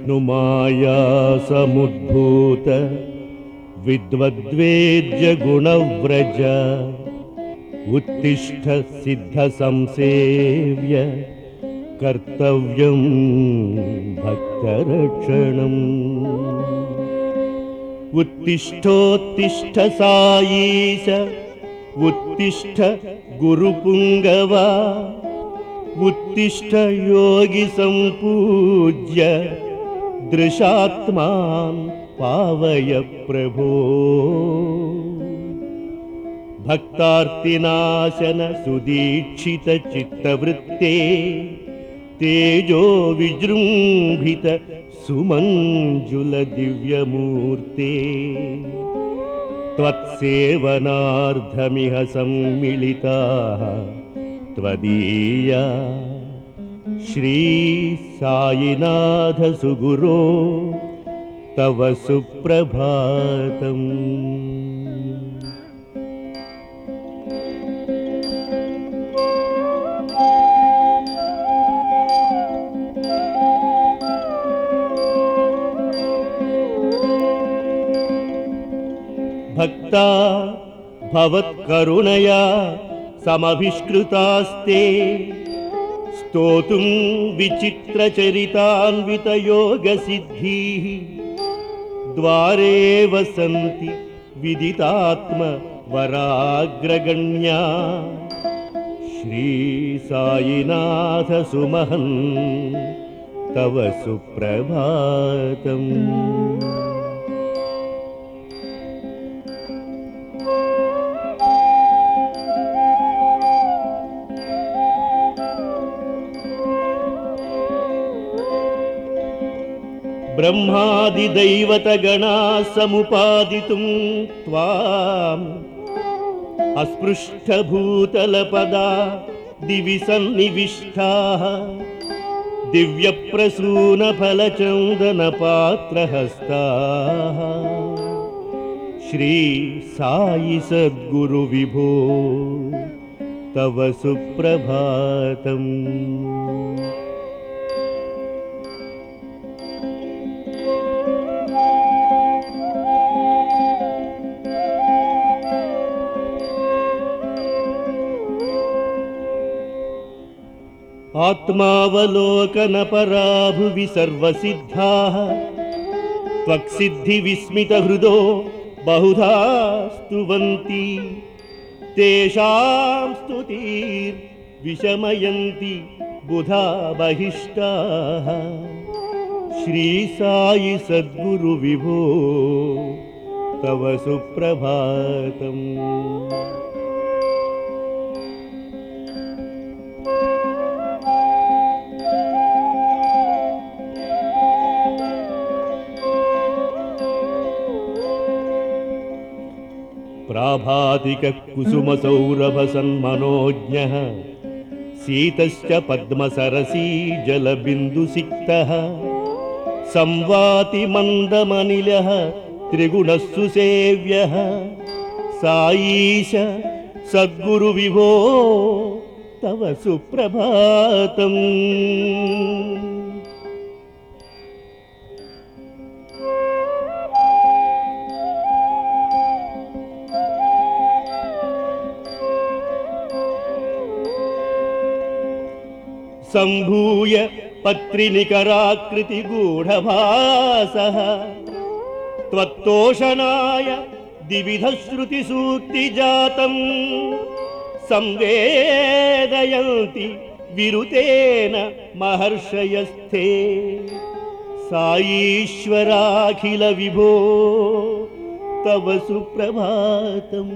विष्णुमाया समुद्भूत विद्वद्वेद्य गुणव्रज उत्तिष्ठ सिद्ध संसेव्य कर्तव्यं भक्तरक्षणम् उत्तिष्ठोत्तिष्ठ साईश उत्तिष्ठ गुरुपुंगवा उत्तिष्ठ योगी संपूज्य दृशात्मान् पावय प्रभो भक्तार्तिनाशन सुदीक्षित चित्तवृत्ते तेजो विजृंभित सुमंजुल दिव्यमूर्ते त्वत्सेवनार्धमिह सम्मिलिताः त्वदीया श्री साईनाथ सुगुरो तव सुप्रभातम्। भक्ता भवत्करुणया समभिष्कृतास्ते स्तोतुं विचित्रचरितान्वितयोगसिद्धिः द्वारे वसन्ति विदितात्मवराग्रगण्या श्री साईनाथ सुमहन् तव सुप्रभातम्। ब्रह्मादिदैवतगणा समुपादितुं त्वाम् अस्पृष्टभूतलपदा दिवि सन्निविष्टाः दिव्यप्रसूनफलचन्दनपात्रहस्ताः श्री साई सद्गुरु विभो तव सुप्रभातम्। आत्मावलोकनपराभुवि सर्वसिद्धाः त्वक्सिद्धिविस्मितहृदो बहुधा स्तुवन्ति तेषां स्तुतिर्विशमयन्ति बुधा बहिष्टाः श्री साई सद्गुरु विभो तव सुप्रभातम्। प्राभातिक कुसुमसौरभसन्मनोज्ञः शीतश्च पद्मसरसी जलबिन्दुसिक्तः संवाति मन्दमनिलः त्रिगुणस्सुसेव्यः साईश सद्गुरुविभो तव सुप्रभातम्। संभूय पत्रिनिकराकृतिगूढभासः त्वत्तोषणाय द्विविधश्रुतिसूक्तिजातं संवेदयन्ति विरुतेन महर्षयस्थे साईश्वराखिल विभो तव सुप्रभातम्।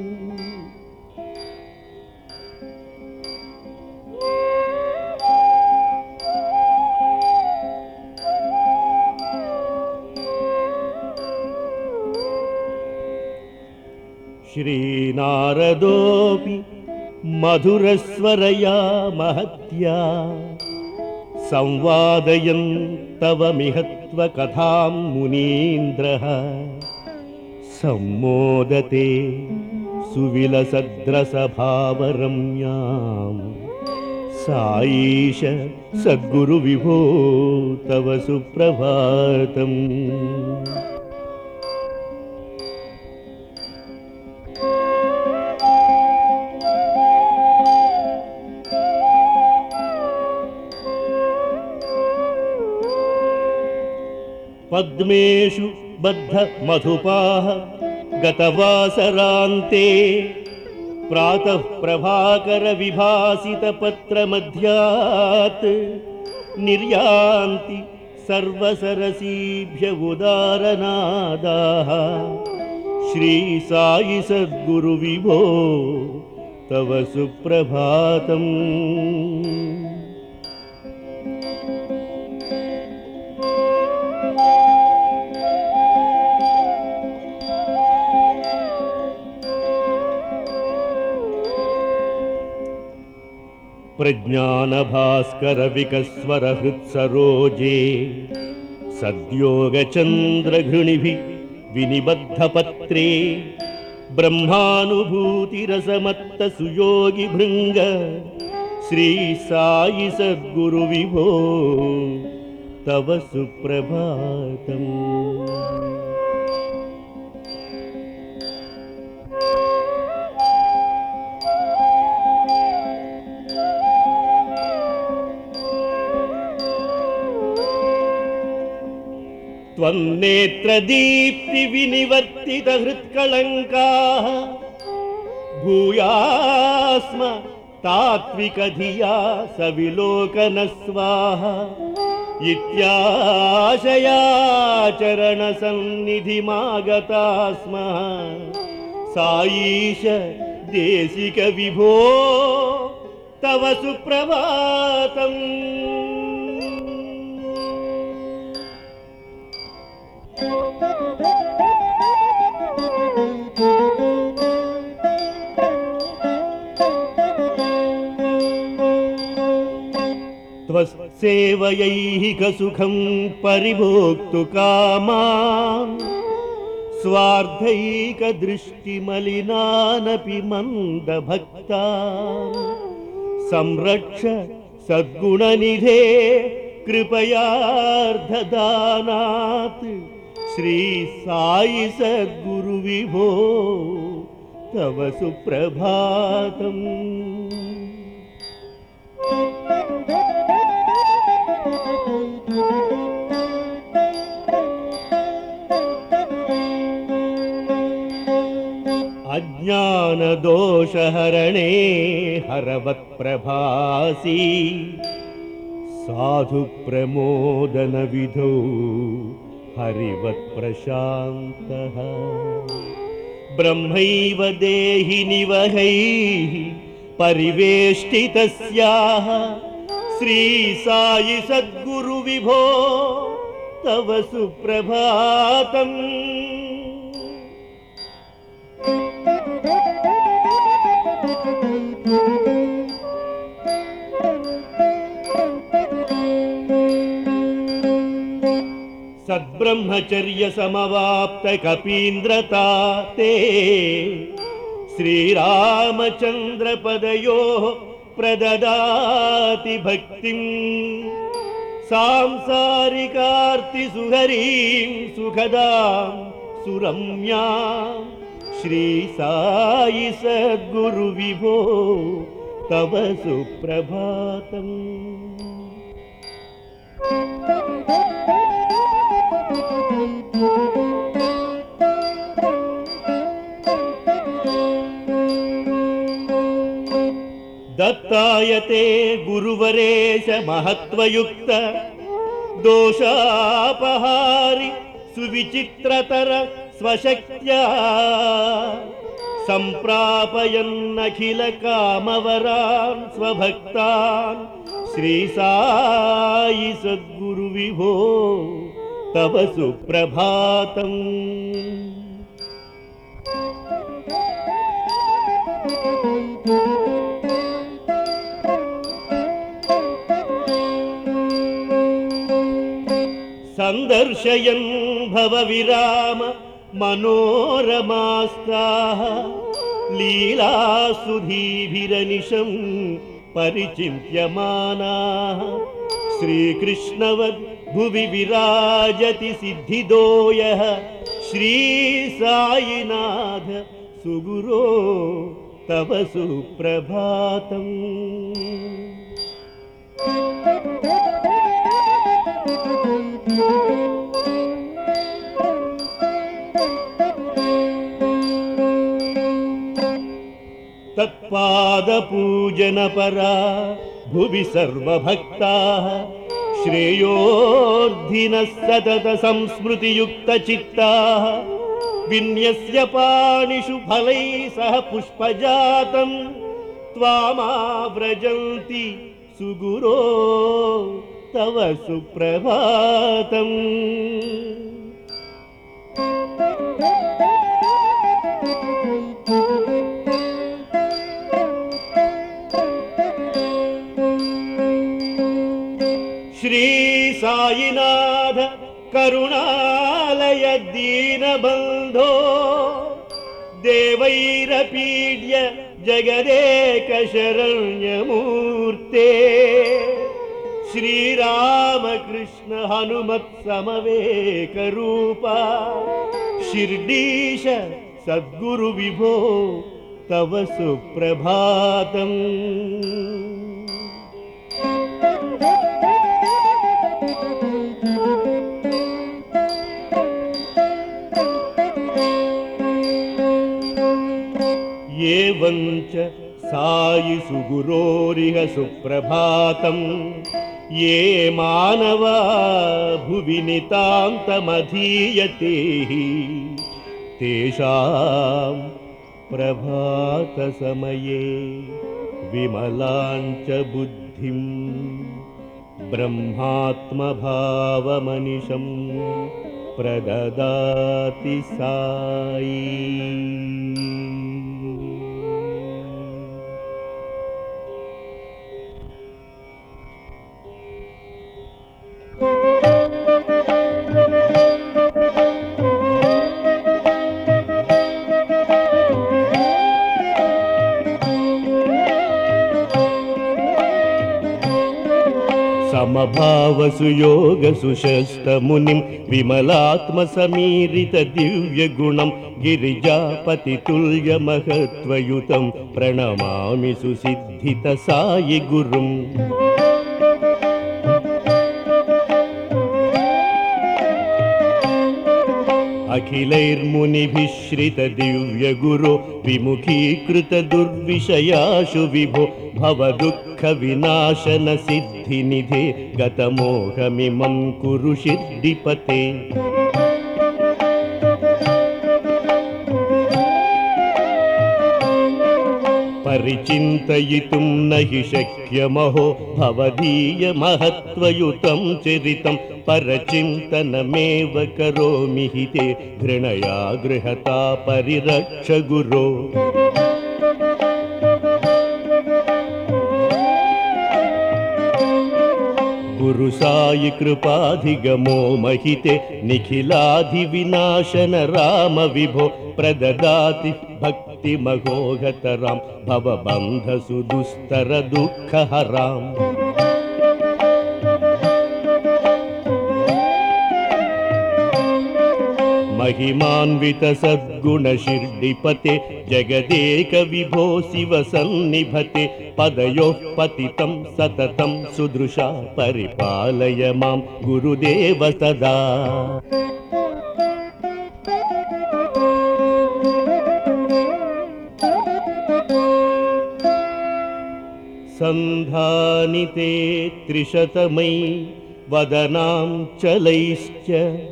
श्रीनारदोऽपि मधुरस्वरया महत्या संवादयन् तव मिहत्वकथां मुनीन्द्रः सम्मोदते सुविलसद्रसभावरम्यां సాయీశ సద్గురు విభో తవ సుప్రభాతం. పద్మేషు బద్ధ మధుపాః గతవాసరాంతే ప్రాతః ప్రభాకర విభాసిత పత్రమధ్యాత్ నిర్యాంతి సర్వసరసీభ్య ఉదారనాదాః. శ్రీ సాయి సద్గురు విభో తవ సుప్రభాతం. ప్రజ్ఞానభాస్కర వికస్వర హృత్సరోజే సద్యోగచంద్రఘృణిభిః వినిబద్ధపత్రే బ్రహ్మానుభూతిరసమత్త సుయోగి భృంగ. శ్రీ సాయి సద్గురు విభో తవ సుప్రభాతం. త్వన్నేత్రదీప్తి వినివర్తిత హృత్కళంకాః భూయాస్మ తాత్విక ధియా సవిలోకన స్వాహా. ఇత్యాశయాచరణ సన్నిధిమాగతా స్మః. సాయీశ దేశిక విభో తవ సుప్రభాతం. త్వస్సేవయైక సుఖం పరిభోక్తు కామాన్ స్వార్థైక దృష్టిమలినానపి మందభక్తాన్. సంరక్ష సద్గుణనిధే కృపయార్ధదానాత్. శ్రీ సాయి సద్గురు విభో తవ సుప్రభాతం. అజ్ఞానదోషహరణే హరవత్ప్రభాసి సాధు ప్రమోదన విధౌ హరివత్ప్రశాంతః. బ్రహ్మైవ దేహి నివహైః పరివేష్టితస్యాః. శ్రీ సాయి సద్గురు విభో తవ సుప్రభాతం. సద్బ్రహ్మచర్య సమవాప్త కపీంద్రతా తే శ్రీరామచంద్ర పదయోః ప్రదదాతి భక్తిం. సాంసారికార్తి సుహరీం సుఖదాం సురమ్యాం. శ్రీ సాయి సద్గురు విభో తవ సుప్రభాతం. దత్తాయతే గురువరేశ మహత్వయుక్త దోషాపహారి సువిచిత్రతర స్వశక్త్యా. సంప్రాపయన్నఖిల కామవరాన్ స్వభక్తాన్. శ్రీ సాయి సద్గురు విభో తవ సుప్రభాతం. సందర్శయన్ భవ విరామ మనోరమాస్తాః లీలాసుధీభిరనిశం परिचिन्त्यमानाः श्रीकृष्णवद् भुवि विराजति सिद्धिदो यः श्री साईनाथ सुगुरो तव सुप्रभातम्। तत्पादपूजनपरा भुवि सर्वभक्ताः श्रेयोर्धिनः सतत संस्मृतियुक्तचित्ताः विन्यस्य पाणिषु फलैः सह पुष्पजातं त्वामाव्रजन्ति सुगुरो तव सुप्रभातम्। श्री साईनाथ करुणालय दीनबन्धो देवैरपीड्य जगदेक शरण्यमूर्ते श्रीरामकृष्ण हनुमत् समवेकरूपा शिर्डीश सद्गुरु विभो तव सुप्रभातम्। एवञ्च साई सुगुरोरिह सुप्रभातं ये मानवा भुवि नितान्तमधीयते तेषां प्रभातसमये विमलाञ्च बुद्धिं ब्रह्मात्मभावमनिशं प्रददाति साई। समभावसुयोगसुशस्तमुनिं विमलात्मसमीरित दिव्यगुणं गिरिजापतितुल्यमहत्वयुतं प्रणमामि सुसिद्धित साई गुरुम्। अखिलैर्मुनिभिः श्रित दिव्यगुरो विमुखीकृत दुर्विषयाशु विभो भवदुःखविनाशन सिद्धिनिधे गतमोहमिमं कुरु शिर्डिपते। परिचिन्तयितुं न हि शक्यमहो भवदीयमहत्वयुतं चरितं परचिन्तनमेव करोमि हि ते घृणया गृहता परिरक्ष गुरो। गुरु साई कृपाधिगमो महिते निखिलाधिविनाशन राम विभो प्रददाति भक्तिमहोगतरां भवबन्धसुदुस्तर दुःखहराम्। महिमान्वित सद्गुण शिर्डिपते जगदेक विभो शिव सन्निभते पदयोः पतितं सततं सुदृशा परिपालय मां गुरुदेव सदा। सन्धानिते त्रिशतमयि वदनां चलैश्च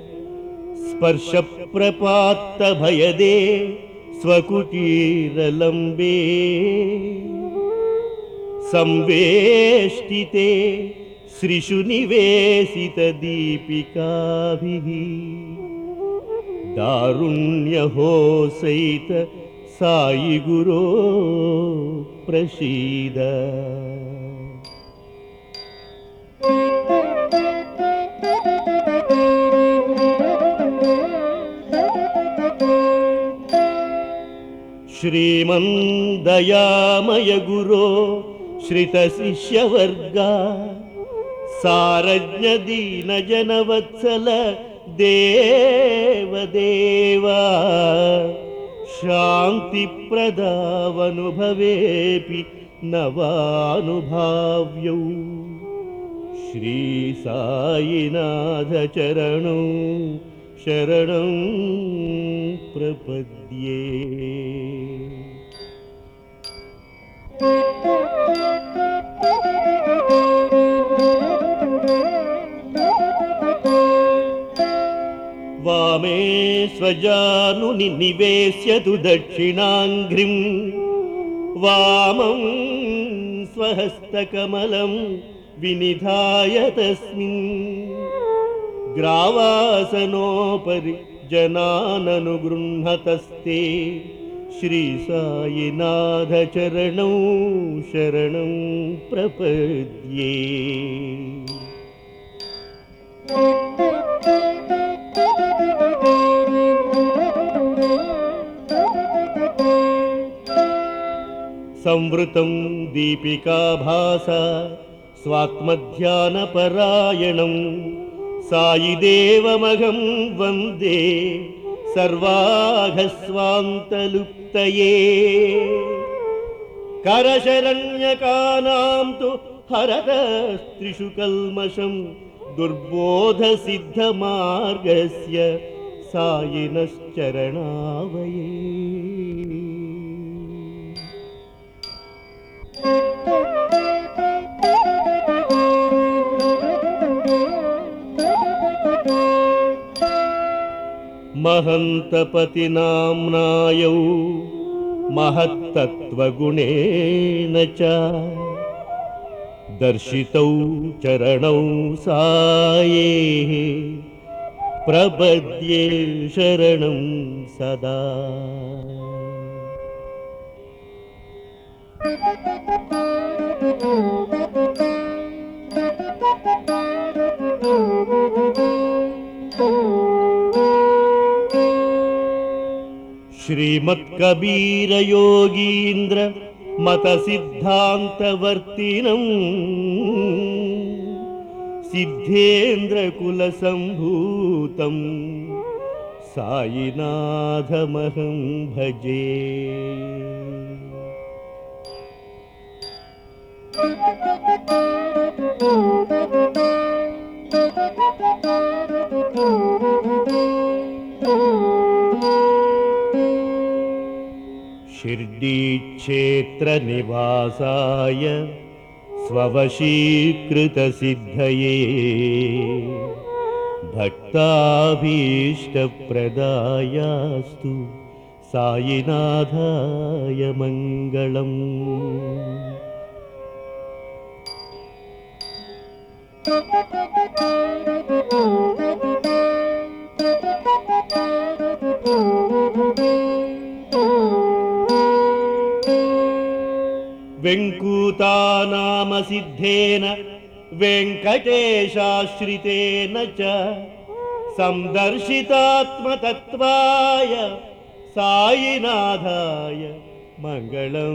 स्पर्शप्रपात्तभयदे स्वकुटीरलम्बे संवेष्टिते श्रीषु निवेशितदीपिकाभिः दारुण्यहोसैत साई गुरो प्रसीद। श्रीमन्दयामय गुरो శ్రితశిష్యవర్గా సారజ్ఞ దీనజనవత్సల దేవదేవా శాంతిప్రదావనుభవేపి నవానుభావ్యౌ శ్రీ సాయినాథ చరణం శరణం ప్రపద్యే. వామే స్వజానుని నివేశ్యతు దక్షిణాంఘ్రిం వామం స్వహస్తకమలం వినిధాయ తస్మిన్ గ్రావాసనోపరి జనానను గృహ్ణతస్తే శ్రీ సాయినాథ చరణం శరణం ప్రపద్యే. సంవృతం దీపికాభాస స్వాత్మధ్యానపరాయణం సాయిదేవమహం వందే సర్వాఘస్వాంతలుప్తయే. కరశరణ్యకానాం తు హరతస్త్రిషు కల్మషం దుర్బోధసిద్ధమార్గస్య సాయినశ్చరణావయే. మహంతపతినామ్నాయౌ మహత్తత్వగుణేన చ దర్శితౌ చరణౌ సాయేః ప్రపద్యే శరణం సదా. శ్రీమత్కబీర యోగీంద్ర మత సిద్ధాంతవర్తినం సిద్ధేంద్ర కుల సంభూతం సాయినాథమహం భజే. షిర్డీక్షేత్ర నివాసాయ స్వవశీకృత సిద్ధయే భక్తాభీష్టప్రదాయాస్తు సాయినాథాయ మంగళం. వెంకూతానామ సిద్ధేన వెంకటేశాశ్రితేన చ సందర్శితాత్మతత్వాయ సాయినాథాయ మంగళం.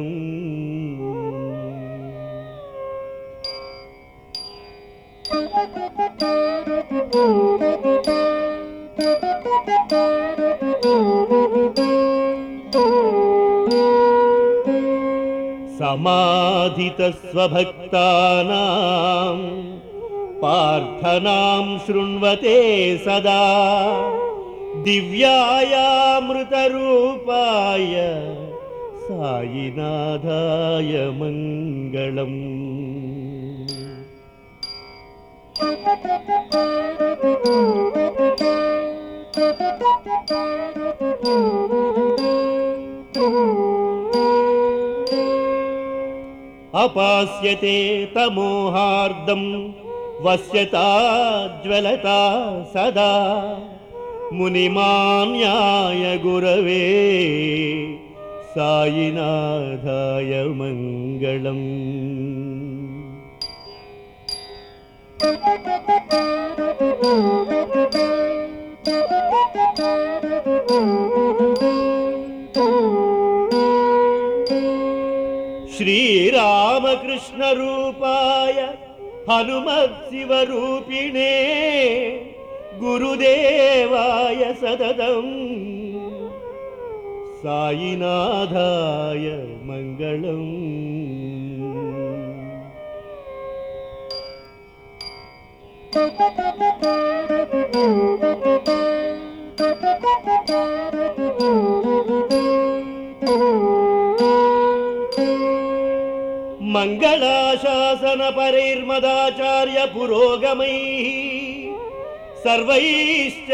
సమాధిత స్వభక్తానాం ప్రార్థనాం శృణ్వతే సదా దివ్యాయామృతరూపాయ సాయినాథాయ మంగళం. అపాస్యతే తమోహార్దం వస్యతా జ్వలతా సదా మునిమాన్యాయ గురవే సాయినాథాయ మంగళం. శ్రీరామకృష్ణ कृष्णरूपाय हनुमत्शिवरूपिणे गुरुदेवाय सततं साईनाथाय मङ्गलम्। मंगलाशासन परैर्मदाचार्य पुरोगमैः सर्वैश्च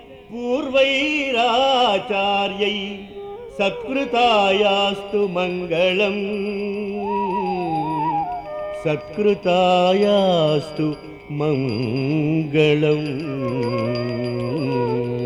पूर्वैराचार्यै सत्कृतायास्तु मंगलम् सत्कृतायास्तु मंगलम्।